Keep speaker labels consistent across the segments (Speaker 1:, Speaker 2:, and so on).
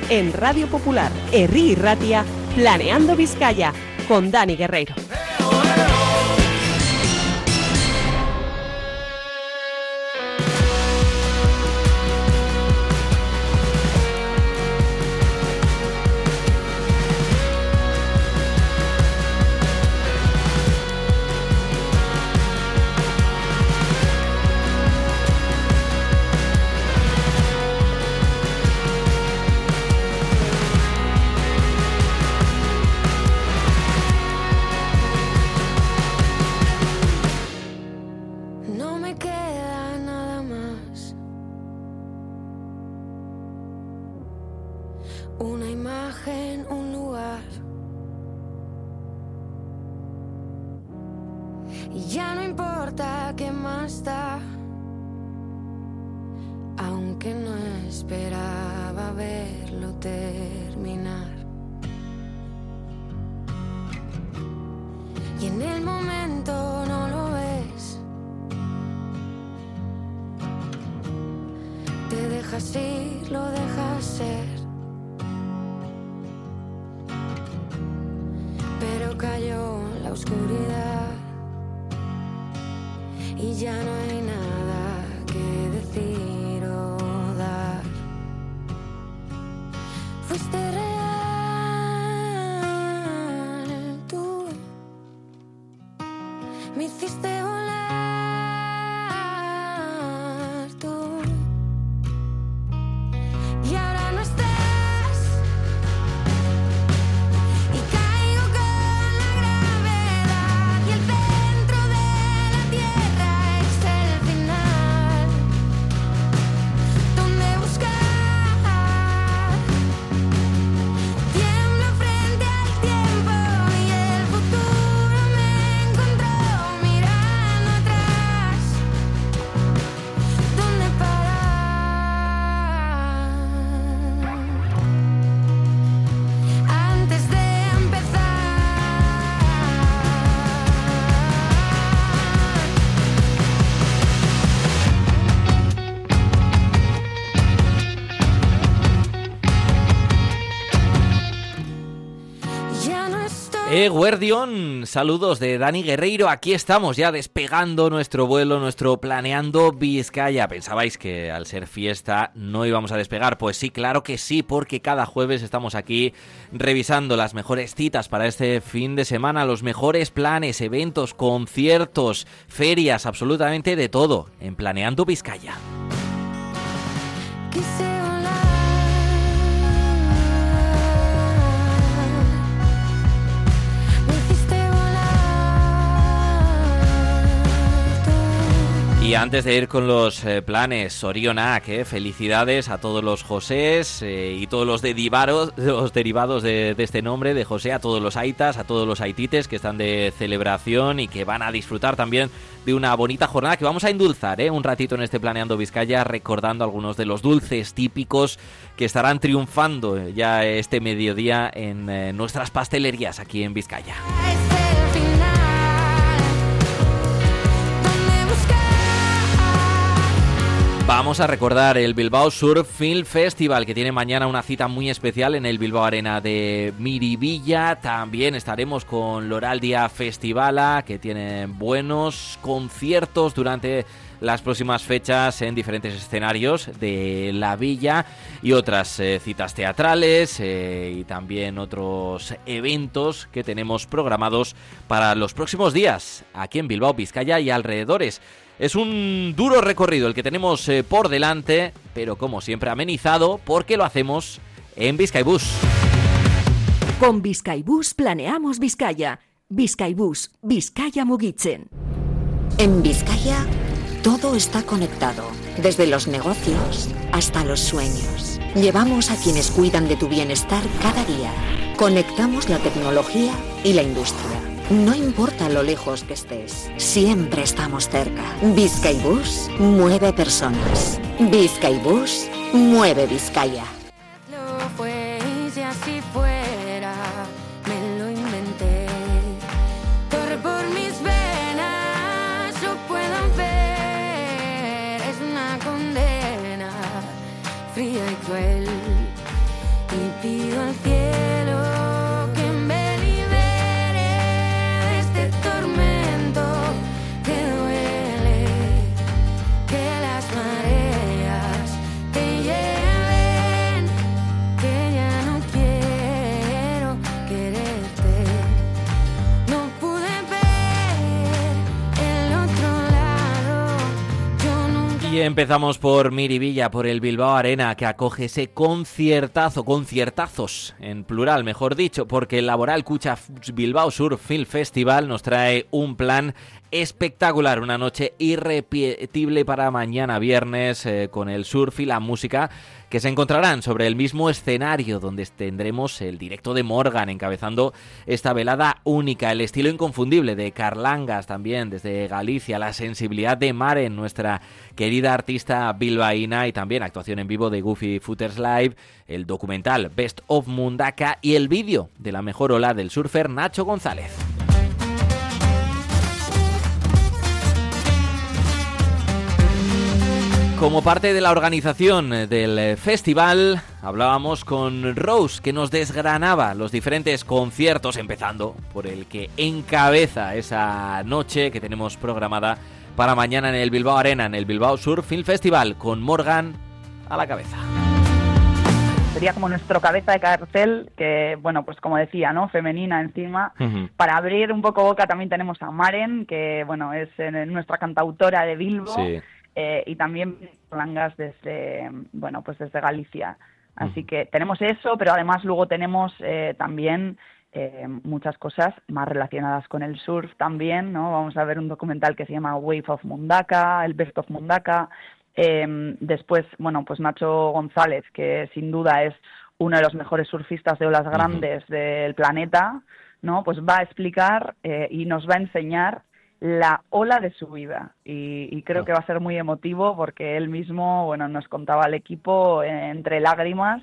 Speaker 1: En Radio Popular, Herri y Ratia, Planeando Vizcaya, con Dani Guerreiro.
Speaker 2: Una imagen, un lugar. Y ya no importa qué más da, aunque no esperaba verlo terminar. Y en el momento no lo ves, te dejas ir, lo dejas ser. Pero cayó la oscuridad y ya no hay nada que decir o dar. Fuiste real, tú me hiciste volar, tú, y ahora no estás.
Speaker 3: Guardión, saludos de Dani Guerreiro. Aquí estamos ya despegando nuestro vuelo, nuestro Planeando Vizcaya. ¿Pensabais que al ser fiesta no íbamos a despegar? Pues sí, claro que sí, porque cada jueves estamos aquí revisando las mejores citas para este fin de semana, los mejores planes, eventos, conciertos, ferias, absolutamente de todo en Planeando Vizcaya. Y antes de ir con los planes, Sorionak, felicidades a todos los Josés y todos los derivados de este nombre, de José, a todos los aitas, a todos los aitites que están de celebración y que van a disfrutar también de una bonita jornada que vamos a endulzar un ratito en este Planeando Vizcaya, recordando algunos de los dulces típicos que estarán triunfando ya este mediodía en nuestras pastelerías aquí en Vizcaya. Vamos a recordar el Bilbao Surf Film Festival, que tiene mañana una cita muy especial en el Bilbao Arena de Miribilla. También estaremos con Loraldia Festivala, que tiene buenos conciertos durante las próximas fechas en diferentes escenarios de la villa y otras citas teatrales y también otros eventos que tenemos programados para los próximos días aquí en Bilbao, Vizcaya y alrededores. Es un duro recorrido el que tenemos por delante, pero como siempre amenizado porque lo hacemos en Bizkaibus.
Speaker 4: Con Bizkaibus planeamos Vizcaya. Bizkaibus, Vizcaya mugitzen.
Speaker 5: En Vizcaya todo está conectado, desde los negocios hasta los sueños. Llevamos a quienes cuidan de tu bienestar cada día. Conectamos la tecnología y la industria. No importa lo lejos que estés, siempre estamos cerca. Bizkaibus mueve personas. Bizkaibus mueve Vizcaya.
Speaker 2: Lo fue y si así fuera, me lo inventé. Corre por mis venas, lo puedo ver. Es una condena fría y cruel. Y
Speaker 3: Y empezamos por Miribilla, por el Bilbao Arena, que acoge ese conciertazos en plural, mejor dicho, porque el Laboral Kutxa Bilbao Surf Film Festival nos trae un plan espectacular, una noche irrepetible para mañana viernes, con el surf y la música que se encontrarán sobre el mismo escenario, donde tendremos el directo de Morgan encabezando esta velada única, el estilo inconfundible de Carlangas también desde Galicia, la sensibilidad de Maren, nuestra querida artista bilbaína, y también actuación en vivo de Goofy Footers Live, el documental Best of Mundaka y el vídeo de la mejor ola del surfer Nacho González. Como parte de la organización del festival, hablábamos con Rose, que nos desgranaba los diferentes conciertos, empezando por el que encabeza esa noche que tenemos programada para mañana en el Bilbao Arena, en el Bilbao Surf Film Festival, con Morgan a la cabeza.
Speaker 6: Sería como nuestro cabeza de cartel, que, bueno, pues como decía, ¿no? Femenina encima. Uh-huh. Para abrir un poco boca también tenemos a Maren, que, bueno, es nuestra cantautora de Bilbo. Sí. Y también Carlangas desde Galicia. Así que tenemos eso, pero además luego tenemos también muchas cosas más relacionadas con el surf también, ¿no? Vamos a ver un documental que se llama Wave of Mundaka, el Best of Mundaka. Después, bueno, pues Nacho González, que sin duda es uno de los mejores surfistas de olas grandes del planeta, ¿no? Pues va a explicar y nos va a enseñar la ola de su vida, y creo que va a ser muy emotivo, porque él mismo, bueno, nos contaba al equipo entre lágrimas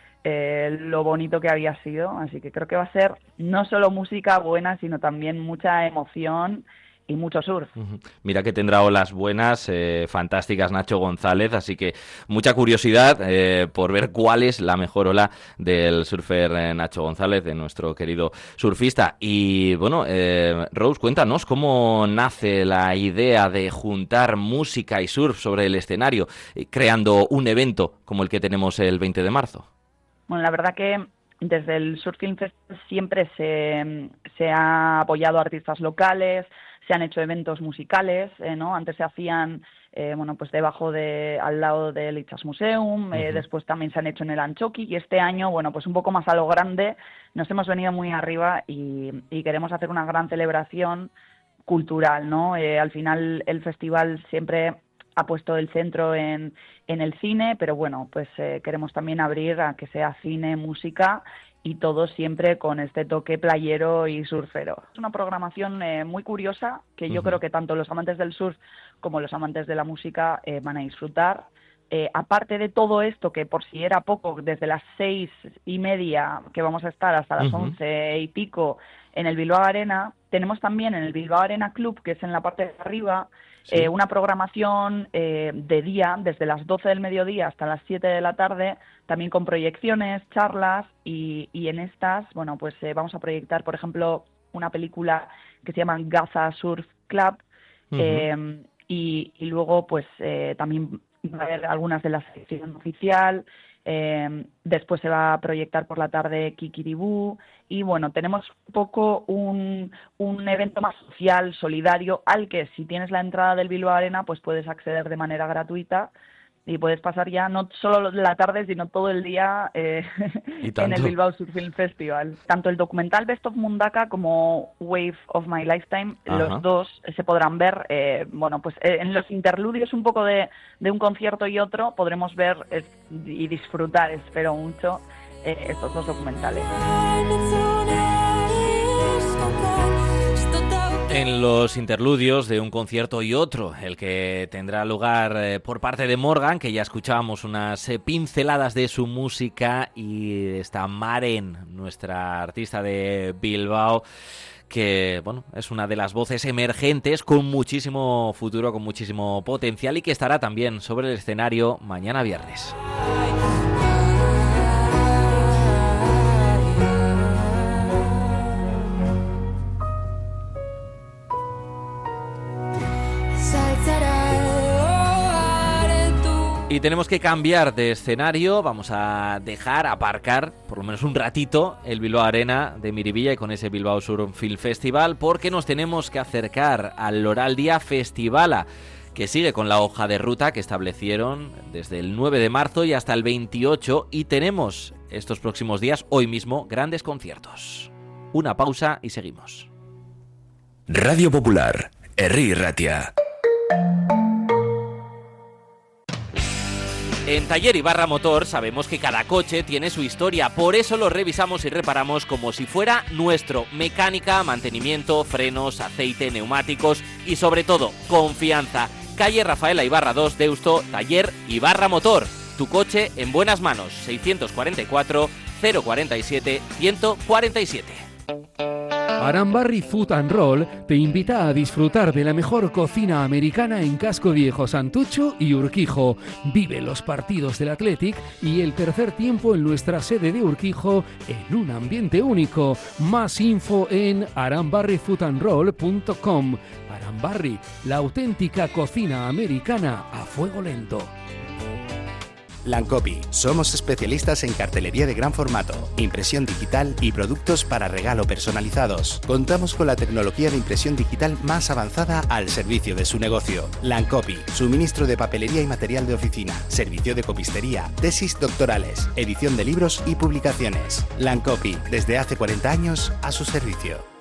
Speaker 6: lo bonito que había sido, así que creo que va a ser no solo música buena, sino también mucha emoción y mucho surf.
Speaker 3: Mira que tendrá olas buenas, fantásticas, Nacho González, así que mucha curiosidad por ver cuál es la mejor ola del surfer Nacho González, de nuestro querido surfista. Y bueno, Rose, cuéntanos cómo nace la idea de juntar música y surf sobre el escenario, creando un evento como el que tenemos el 20 de marzo.
Speaker 6: Bueno, la verdad que desde el Surf Film Festival siempre se ha apoyado a artistas locales, se han hecho eventos musicales, ¿no? Antes se hacían, pues al lado del Itxas Museum, después también se han hecho en el Antxoki, y este año, bueno, pues un poco más a lo grande, nos hemos venido muy arriba y queremos hacer una gran celebración cultural, ¿no? Al final el festival siempre ha puesto el centro en el cine, pero bueno, pues queremos también abrir a que sea cine, música, y todo siempre con este toque playero y surfero. Es una programación muy curiosa, que yo creo que tanto los amantes del surf como los amantes de la música van a disfrutar. Aparte de todo esto, que por si era poco, desde las 6:30 que vamos a estar hasta las 11 y pico en el Bilbao Arena, tenemos también en el Bilbao Arena Club, que es en la parte de arriba, una programación de día, desde las 12 del mediodía hasta las 7 de la tarde, también con proyecciones, charlas, y en estas, bueno, pues vamos a proyectar, por ejemplo, una película que se llama Gaza Surf Club, y luego, pues también va a haber algunas de la sección oficial. Después se va a proyectar por la tarde Kikiribú, y bueno, tenemos un poco un evento más social, solidario, al que si tienes la entrada del Bilbao Arena, pues puedes acceder de manera gratuita y puedes pasar ya no solo la tarde, sino todo el día en el Bilbao Surf Film Festival. Tanto el documental Best of Mundaka como Wave of My Lifetime, los dos se podrán ver, pues en los interludios un poco de un concierto y otro, podremos ver y disfrutar, espero mucho, estos dos documentales.
Speaker 3: En los interludios de un concierto y otro, el que tendrá lugar por parte de Morgan, que ya escuchábamos unas pinceladas de su música, y está Maren, nuestra artista de Bilbao, que bueno, es una de las voces emergentes con muchísimo futuro, con muchísimo potencial, y que estará también sobre el escenario mañana viernes. Y tenemos que cambiar de escenario, vamos a aparcar por lo menos un ratito el Bilbao Arena de Miribilla y con ese Bilbao Surf Film Festival, porque nos tenemos que acercar al Loraldia Festivala, que sigue con la hoja de ruta que establecieron desde el 9 de marzo y hasta el 28, y tenemos estos próximos días, hoy mismo, grandes conciertos. Una pausa y seguimos.
Speaker 7: Radio Popular, Herri Ratia.
Speaker 3: En Taller Ibarra Motor sabemos que cada coche tiene su historia, por eso lo revisamos y reparamos como si fuera nuestro. Mecánica, mantenimiento, frenos, aceite, neumáticos y sobre todo, confianza. Calle Rafaela Ibarra 2, Deusto, Taller Ibarra Motor. Tu coche en buenas manos. 644 047 147.
Speaker 8: Arambarri Food and Roll te invita a disfrutar de la mejor cocina americana en Casco Viejo, Santucho y Urquijo. Vive los partidos del Athletic y el tercer tiempo en nuestra sede de Urquijo en un ambiente único. Más info en arambarrifoodandroll.com. Arambarri, la auténtica cocina americana a fuego lento.
Speaker 9: Lancopy. Somos especialistas en cartelería de gran formato, impresión digital y productos para regalo personalizados. Contamos con la tecnología de impresión digital más avanzada al servicio de su negocio. Lancopy. Suministro de papelería y material de oficina, servicio de copistería, tesis doctorales, edición de libros y publicaciones. Lancopy. Desde hace 40 años a su servicio.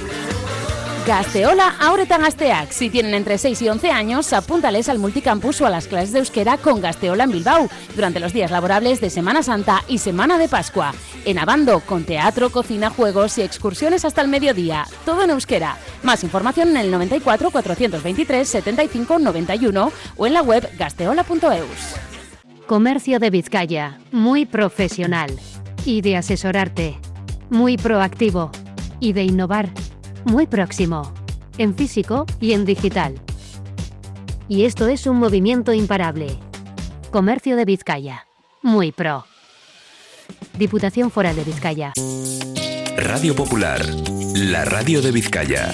Speaker 10: Gazteola Hauretan Gazteak. Si tienen entre 6 y 11 años, apúntales al multicampus o a las clases de euskera con Gazteola en Bilbao durante los días laborables de Semana Santa y Semana de Pascua. En Abando, con teatro, cocina, juegos y excursiones hasta el mediodía. Todo en euskera. Más información en el 94 423 75 91 o en la web gazteola.eus.
Speaker 11: Comercio de Vizcaya. Muy profesional. Y de asesorarte. Muy proactivo. Y de innovar. Muy próximo, en físico y en digital. Y esto es un movimiento imparable. Comercio de Vizcaya. Muy pro. Diputación Foral de Vizcaya.
Speaker 7: Radio Popular, la radio de Vizcaya.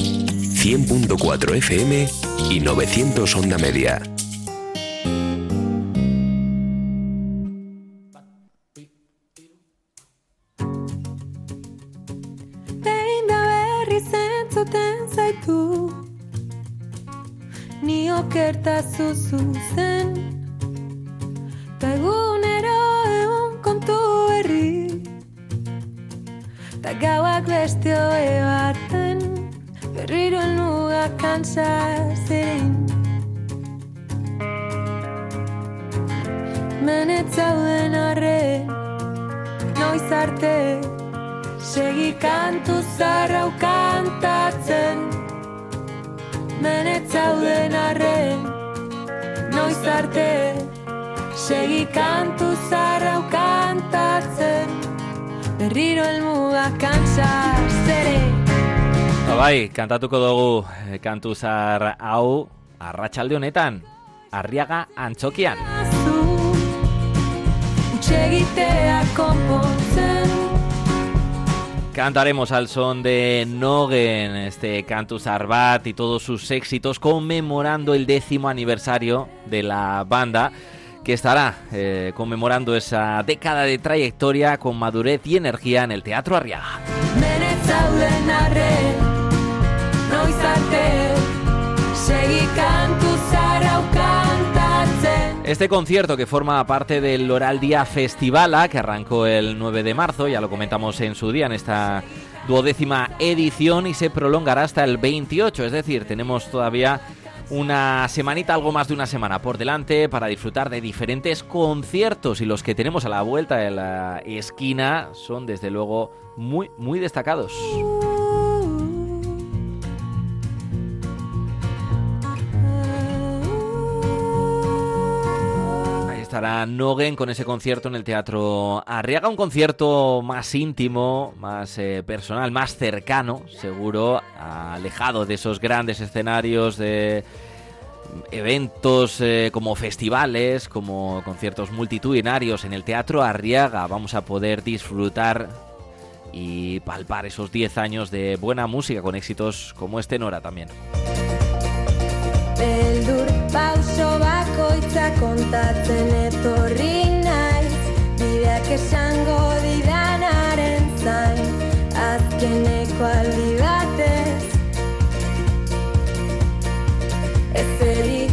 Speaker 7: 100.4 FM y 900 onda media.
Speaker 12: Ni okertazu zuzen ta egunero egun kontu berri ta gauak beste hoe baten berriro helmuga kansa zein menetzauden arren noiz arte segi kantu zarrau kantatzen menetzauden arren noiz arte segi kantu zarrau kantatzen berriro helmuga kansa zere.
Speaker 3: Bai, kantatuko dugu kantu zahar hau arratsalde honetan Arriaga Antzokian.
Speaker 12: Utsegitea konpontzen.
Speaker 3: Cantaremos al son de Nogen, este Cantu Zarbat y todos sus éxitos, conmemorando el 10º aniversario de la banda, que estará conmemorando esa década de trayectoria con madurez y energía en el Teatro Arriaga. Este concierto, que forma parte del Oraldia Festivala, que arrancó el 9 de marzo, ya lo comentamos en su día, en esta 12ª edición, y se prolongará hasta el 28, es decir, tenemos todavía una semanita, algo más de una semana por delante para disfrutar de diferentes conciertos, y los que tenemos a la vuelta de la esquina son desde luego muy, muy destacados. Estará Nogen con ese concierto en el Teatro Arriaga, un concierto más íntimo, más personal, más cercano, seguro, alejado de esos grandes escenarios de eventos como festivales, como conciertos multitudinarios. En el Teatro Arriaga vamos a poder disfrutar y palpar esos 10 años de buena música con éxitos como este Nora también.
Speaker 12: Beldur pauso bakoitza kontatzen etorri naiz bideak esango didanaren zain azkeneko aldi batez ez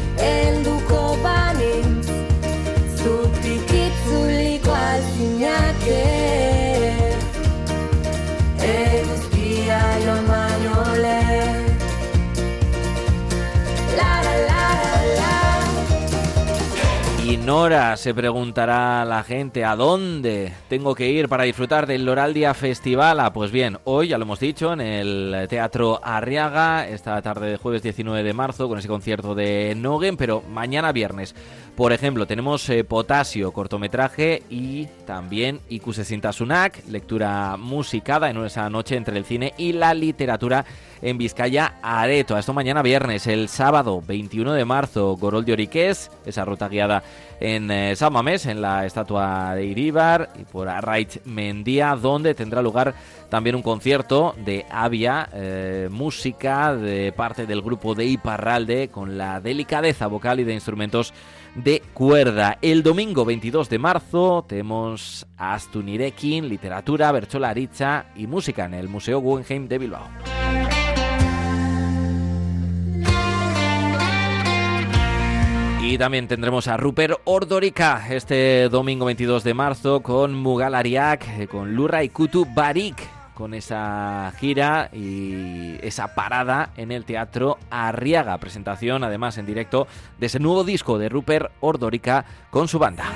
Speaker 3: Y Nora, se preguntará la gente, ¿a dónde tengo que ir para disfrutar del Loraldia Festivala? Pues bien, hoy, ya lo hemos dicho, en el Teatro Arriaga, esta tarde de jueves 19 de marzo, con ese concierto de Nogen, pero mañana viernes, por ejemplo, tenemos Potasio, cortometraje, y también Ikusezintasunak, lectura musicada en esa noche entre el cine y la literatura en Bizkaia Areto. Esto mañana viernes. El sábado 21 de marzo, Goroldi Oriqués, esa ruta guiada en San Mamés, en la estatua de Iríbar, y por Arraitz Mendía, donde tendrá lugar también un concierto de Avia, música de parte del grupo de Iparralde, con la delicadeza vocal y de instrumentos de cuerda. El domingo 22 de marzo tenemos Astunirekin, literatura, bertsolaritza y música en el Museo Guggenheim de Bilbao. Y también tendremos a Rupert Ordorika este domingo 22 de marzo con Mugalariak, con Lurra y Kutu Barik, con esa gira y esa parada en el Teatro Arriaga. Presentación, además, en directo de ese nuevo disco de Rupert Ordorika con su banda.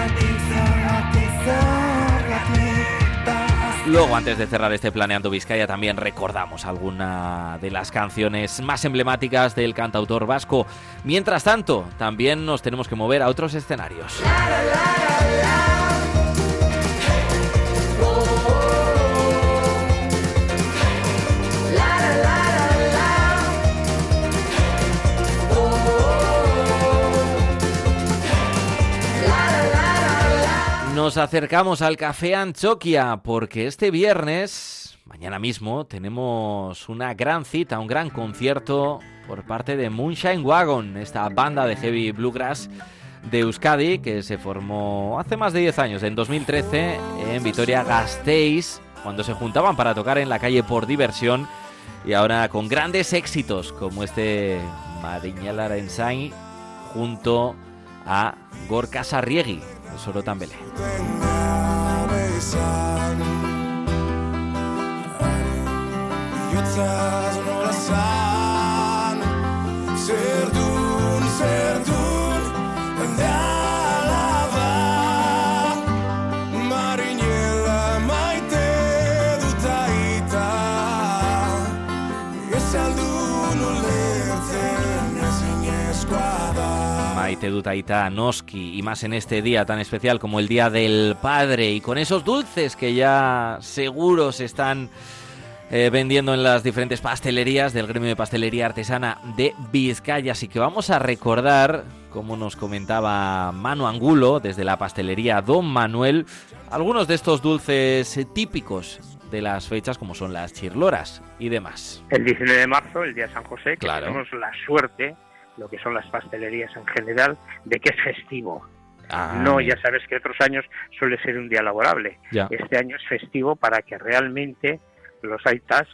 Speaker 3: Luego, antes de cerrar este Planeando Vizcaya, también recordamos alguna de las canciones más emblemáticas del cantautor vasco. Mientras tanto, también nos tenemos que mover a otros escenarios. Nos acercamos al Café Antxokia porque este viernes, mañana mismo, tenemos una gran cita, un gran concierto por parte de Moonshine Wagon, esta banda de heavy bluegrass de Euskadi que se formó hace más de 10 años, en 2013, en Vitoria-Gasteiz, cuando se juntaban para tocar en la calle por diversión, y ahora con grandes éxitos como este Mariñalara Ensain junto a Gorka Sarriegi, el Sorotan Belé. Maite dut aita noski, y más en este día tan especial como el Día del Padre, y con esos dulces que ya seguro se están vendiendo en las diferentes pastelerías del Gremio de Pastelería Artesana de Vizcaya. Así que vamos a recordar, como nos comentaba Manu Angulo desde la pastelería Don Manuel, algunos de estos dulces típicos de las fechas, como son las chirloras y demás.
Speaker 13: El 19 de marzo, el Día de San José, que
Speaker 3: claro,
Speaker 13: tenemos la suerte, lo que son las pastelerías en general, de que es festivo. No, ya sabes que otros años suele ser un día laborable.
Speaker 3: Ya.
Speaker 13: Este año es festivo para que realmente los aitas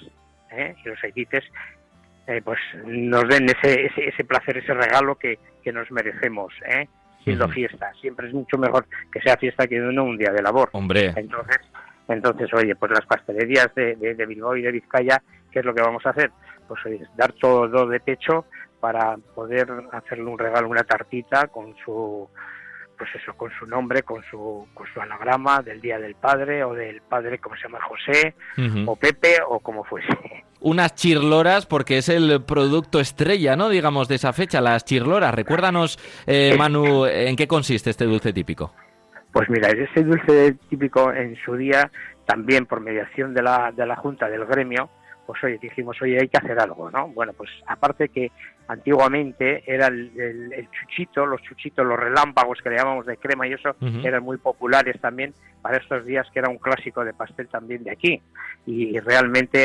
Speaker 13: y los aitites pues nos den ese placer, ese regalo que nos merecemos, siendo fiesta. Siempre es mucho mejor que sea fiesta que no un día de labor.
Speaker 3: Hombre.
Speaker 13: Entonces, oye, pues las pastelerías de Bilbao y de Vizcaya, ¿qué es lo que vamos a hacer? Pues oye, dar todo de pecho para poder hacerle un regalo, una tartita con su, pues eso, con su nombre, con su anagrama del Día del Padre, o del padre, como se llama, José, o Pepe, o como fuese.
Speaker 3: Unas chirloras, porque es el producto estrella, ¿no?, digamos, de esa fecha, las chirloras. Recuérdanos, Manu, ¿en qué consiste este dulce típico?
Speaker 13: Pues mira, ese dulce típico en su día, también por mediación de la Junta del Gremio, pues oye, dijimos, oye, hay que hacer algo, ¿no? Bueno, pues aparte que antiguamente era el chuchito, los relámpagos que le llamamos de crema y eso, eran muy populares también para estos días, que era un clásico de pastel también de aquí. Y realmente,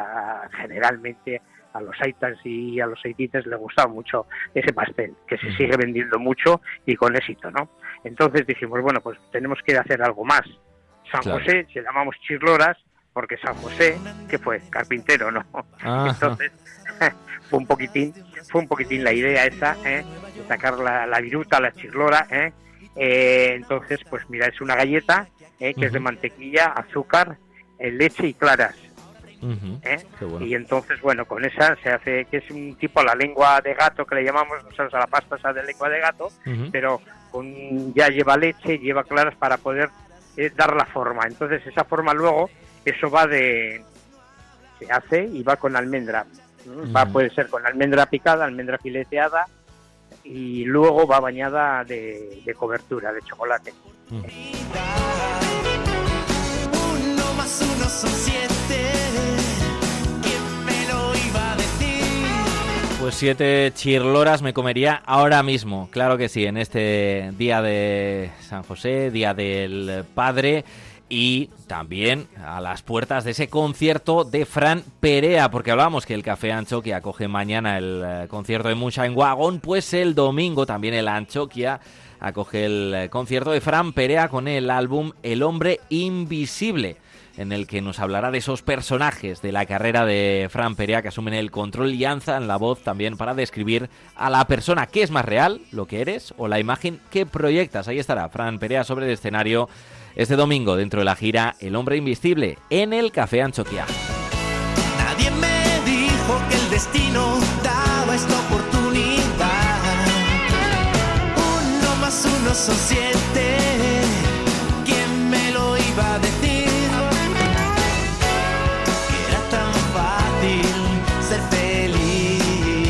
Speaker 13: generalmente, a los aitas y a los aitites les gustaba mucho ese pastel, que se sigue vendiendo mucho y con éxito, ¿no? Entonces dijimos, bueno, pues tenemos que hacer algo más. San José, se llamamos chirloras, porque San José, que fue carpintero, ¿no? Entonces fue un poquitín la idea esa, de sacar la viruta, la chirlora, entonces pues mira, es una galleta que es de mantequilla, azúcar, leche y claras.
Speaker 3: Qué bueno.
Speaker 13: Y entonces, bueno, con esa se hace, que es un tipo la lengua de gato que le llamamos nosotros a la pasta esa de lengua de gato, pero ya lleva leche, lleva claras para poder dar la forma. Entonces esa forma luego, eso se hace y va con almendra. Puede ser con almendra picada, almendra fileteada, y luego va bañada de cobertura, de chocolate.
Speaker 14: 1 más 1 son 7. ¿Quién me lo iba a decir?
Speaker 3: Pues 7 chirloras me comería ahora mismo, claro que sí, en este día de San José, Día del Padre, y también a las puertas de ese concierto de Fran Perea, porque hablábamos que el Café Antxokia acoge mañana el concierto de Moonshine Wagon, pues el domingo también el Antxokia acoge el concierto de Fran Perea con el álbum El Hombre Invisible, en el que nos hablará de esos personajes de la carrera de Fran Perea que asumen el control y alzan la voz también para describir a la persona. ¿Qué es más real, lo que eres o la imagen que proyectas? Ahí estará Fran Perea sobre el escenario este domingo dentro de la gira El Hombre Invisible en el Café Antxokia.
Speaker 14: Nadie me dijo que el destino daba esta oportunidad. 1 más 1 son 7. ¿Quién me lo iba a decir? Que era tan fácil ser feliz.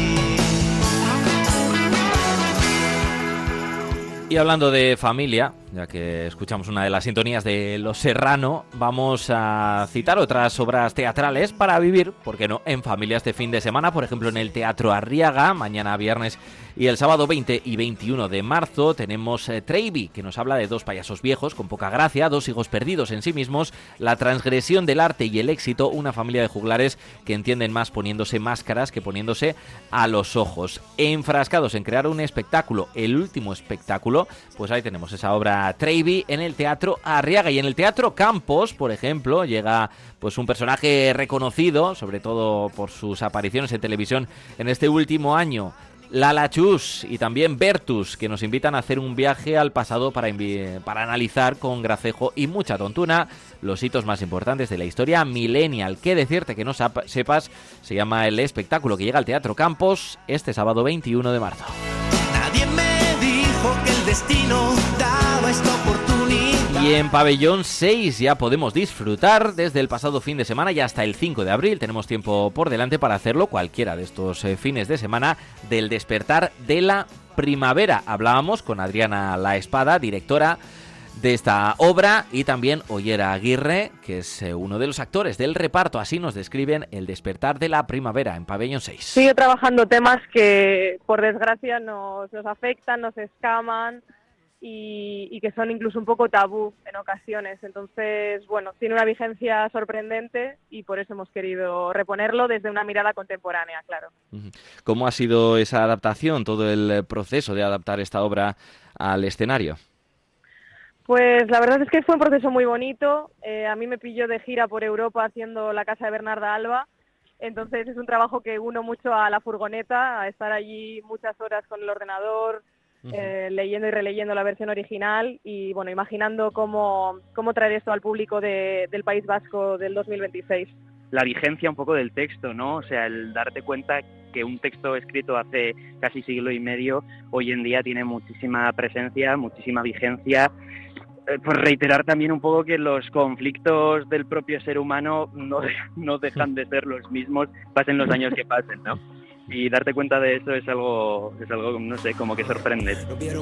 Speaker 3: Y hablando de familia, ya que escuchamos una de las sintonías de Los Serrano, vamos a citar otras obras teatrales para vivir, ¿por qué no?, en familia este fin de semana. Por ejemplo, en el Teatro Arriaga, mañana viernes y el sábado 20 y 21 de marzo tenemos Trevi, que nos habla de 2 payasos viejos con poca gracia, 2 hijos perdidos en sí mismos, la transgresión del arte y el éxito, una familia de juglares que entienden más poniéndose máscaras que poniéndose a los ojos. Enfrascados en crear un espectáculo, el último espectáculo, pues ahí tenemos esa obra Trevi en el Teatro Arriaga. Y en el Teatro Campos, por ejemplo, llega pues un personaje reconocido, sobre todo por sus apariciones en televisión en este último año, Lala Chus y también Bertus, que nos invitan a hacer un viaje al pasado para analizar con gracejo y mucha tontuna los hitos más importantes de la historia millennial. ¿Qué decirte que no sepas? Se llama el espectáculo que llega al Teatro Campos este sábado 21 de marzo.
Speaker 14: Nadie me dijo que el destino daba esta oportunidad.
Speaker 3: Y en Pabellón 6 ya podemos disfrutar desde el pasado fin de semana y hasta el 5 de abril. Tenemos tiempo por delante para hacerlo cualquiera de estos fines de semana del despertar de la primavera. Hablábamos con Adriana La Espada, directora de esta obra, y también Ollera Aguirre, que es uno de los actores del reparto. Así nos describen el despertar de la primavera en Pabellón 6.
Speaker 15: Sigue trabajando temas que, por desgracia, nos afectan, nos escaman y que son incluso un poco tabú en ocasiones. Entonces, bueno, tiene una vigencia sorprendente y por eso hemos querido reponerlo desde una mirada contemporánea, claro.
Speaker 3: ¿Cómo ha sido esa adaptación, todo el proceso de adaptar esta obra al escenario?
Speaker 15: Pues la verdad es que fue un proceso muy bonito. A mí me pilló de gira por Europa haciendo La Casa de Bernarda Alba. Entonces es un trabajo que uno mucho a la furgoneta, a estar allí muchas horas con el ordenador, leyendo y releyendo la versión original y bueno, imaginando cómo traer esto al público del País Vasco del 2026.
Speaker 16: La vigencia un poco del texto, ¿no? O sea, el darte cuenta que un texto escrito hace casi siglo y medio, hoy en día tiene muchísima presencia, muchísima vigencia. Pues reiterar también un poco que los conflictos del propio ser humano no dejan de ser los mismos, pasen los años que pasen, ¿no? Y darte cuenta de eso es algo, no sé, como que sorprende.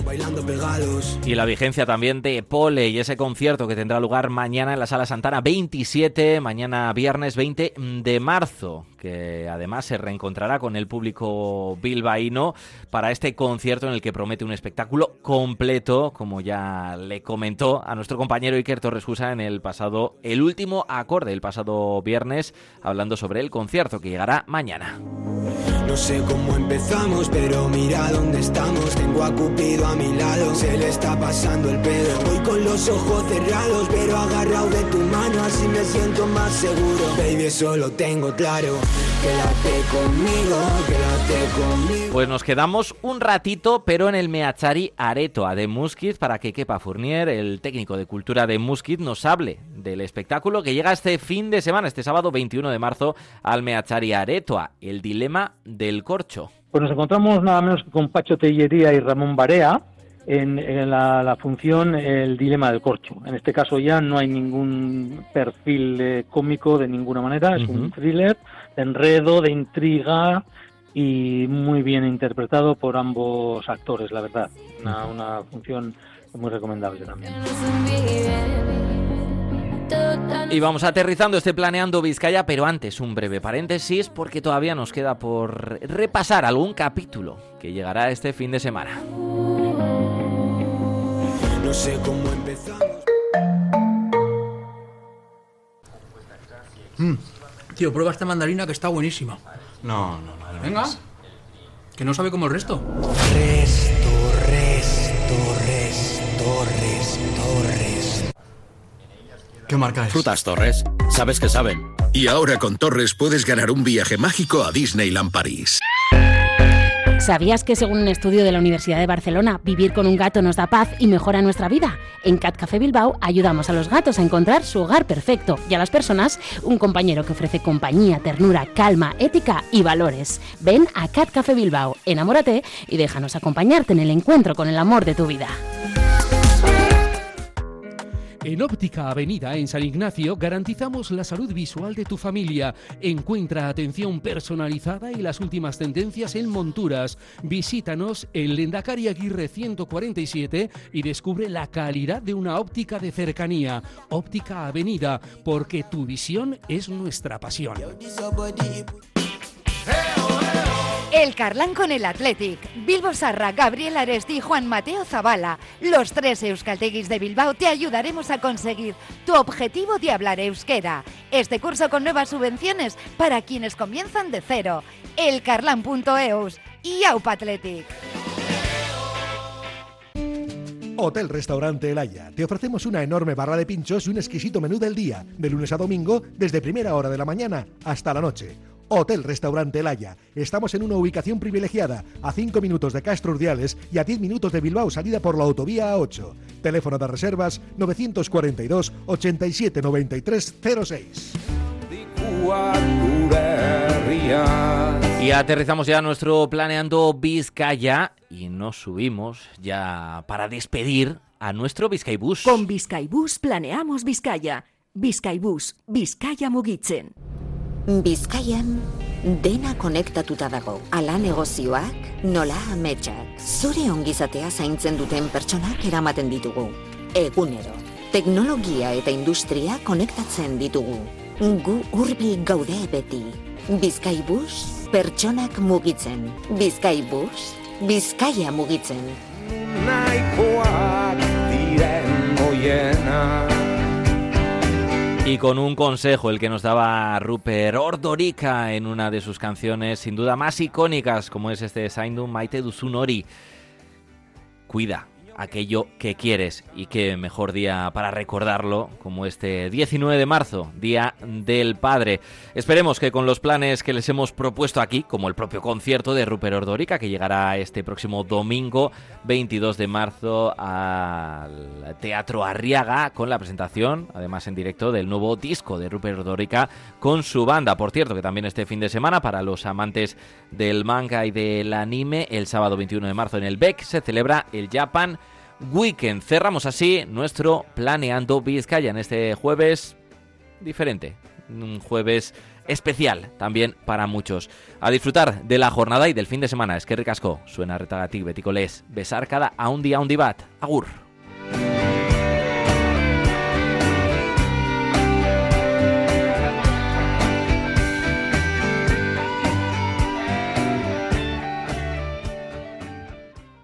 Speaker 3: Y la vigencia también de Pole y ese concierto que tendrá lugar mañana en la Sala Santana 27, mañana viernes 20 de marzo, que además se reencontrará con el público bilbaíno para este concierto en el que promete un espectáculo completo, como ya le comentó a nuestro compañero Iker Torrescusa en el último acorde, el pasado viernes, hablando sobre el concierto que llegará mañana.
Speaker 17: No sé cómo empezamos, pero mira dónde estamos. Tengo a Cupido a mi lado, se le está pasando el pedo. Voy con los ojos cerrados, pero agarrado de tu mano, así me siento más seguro. Baby, eso lo tengo claro, quédate conmigo, quédate conmigo.
Speaker 3: Pues nos quedamos un ratito, pero en el Meatzari Aretoa de Muskiz, para que Kepa Fournier, el técnico de cultura de Muskiz, nos hable del espectáculo que llega este fin de semana, este sábado 21 de marzo, al Meatzari Aretoa, el dilema del corcho.
Speaker 18: Pues nos encontramos nada menos que con Pacho Tellería y Ramón Barea, en la función El dilema del corcho. En este caso ya no hay ningún perfil cómico de ninguna manera, es un thriller de enredo, de intriga y muy bien interpretado por ambos actores, la verdad. Una función muy recomendable también.
Speaker 3: Y vamos aterrizando este Planeando Vizcaya, pero antes un breve paréntesis porque todavía nos queda por repasar algún capítulo que llegará este fin de semana.
Speaker 17: No sé cómo empezamos.
Speaker 19: Tío, prueba esta mandarina que está buenísima.
Speaker 20: No.
Speaker 19: Venga, que no sabe como el resto.
Speaker 20: Resto. ¿Qué marca es?
Speaker 21: Frutas Torres. ¿Sabes que saben?
Speaker 22: Y ahora con Torres puedes ganar un viaje mágico a Disneyland París.
Speaker 10: ¿Sabías que según un estudio de la Universidad de Barcelona, vivir con un gato nos da paz y mejora nuestra vida? En Cat Café Bilbao ayudamos a los gatos a encontrar su hogar perfecto y a las personas un compañero que ofrece compañía, ternura, calma, ética y valores. Ven a Cat Café Bilbao, enamórate y déjanos acompañarte en el encuentro con el amor de tu vida.
Speaker 8: En Óptica Avenida, en San Ignacio, garantizamos la salud visual de tu familia. Encuentra atención personalizada y las últimas tendencias en monturas. Visítanos en Lendakari Aguirre 147 y descubre la calidad de una óptica de cercanía. Óptica Avenida, porque tu visión es nuestra pasión.
Speaker 23: El Carlán con el Athletic. Bilbo Sarra, Gabriel Aresti y Juan Mateo Zabala. Los 3 euskalteguis de Bilbao te ayudaremos a conseguir tu objetivo de hablar euskera. Este curso con nuevas subvenciones para quienes comienzan de cero. elcarlan.eus y Aupa Athletic.
Speaker 24: Hotel Restaurante El Haya. Te ofrecemos una enorme barra de pinchos y un exquisito menú del día, de lunes a domingo, desde primera hora de la mañana hasta la noche. Hotel Restaurante El Haya. Estamos en una ubicación privilegiada, a 5 minutos de Castro Urdiales y a 10 minutos de Bilbao, salida por la autovía A8. Teléfono de reservas 942 87 93 06.
Speaker 3: Y aterrizamos ya nuestro Planeando Vizcaya y nos subimos ya para despedir a nuestro Bizkaibus.
Speaker 4: Con Bizkaibus planeamos Vizcaya. Bizkaibus, Bizkaia mugitzen.
Speaker 5: Bizkaian dena konektatuta dago. Ala negozioak, nola ametsak. Zure ongizatea zaintzen duten pertsonak eramaten ditugu. Egunero, teknologia eta industria konektatzen ditugu. Gu hurbil gaude beti. Bizkaibus, pertsonak mugitzen. Bizkaibus, Bizkaia mugitzen.
Speaker 14: Nahikoak diren goienak.
Speaker 3: Y con un consejo, el que nos daba Rupert Ordorika en una de sus canciones sin duda más icónicas, como es este Zaindu Maite Duzun Hori. Cuida aquello que quieres, y qué mejor día para recordarlo como este 19 de marzo, Día del Padre. Esperemos que con los planes que les hemos propuesto aquí, como el propio concierto de Rupert Ordorika, que llegará este próximo domingo 22 de marzo al Teatro Arriaga, con la presentación, además en directo, del nuevo disco de Rupert Ordorika con su banda. Por cierto, que también este fin de semana, para los amantes del manga y del anime, el sábado 21 de marzo en el BEC se celebra el Japan Weekend. Cerramos así nuestro Planeando Vizcaya en este jueves diferente, un jueves especial también para muchos. A disfrutar de la jornada y del fin de semana. Eskerrik asko, suena retagatik betiko lez, besar cada haundi bat. Agur.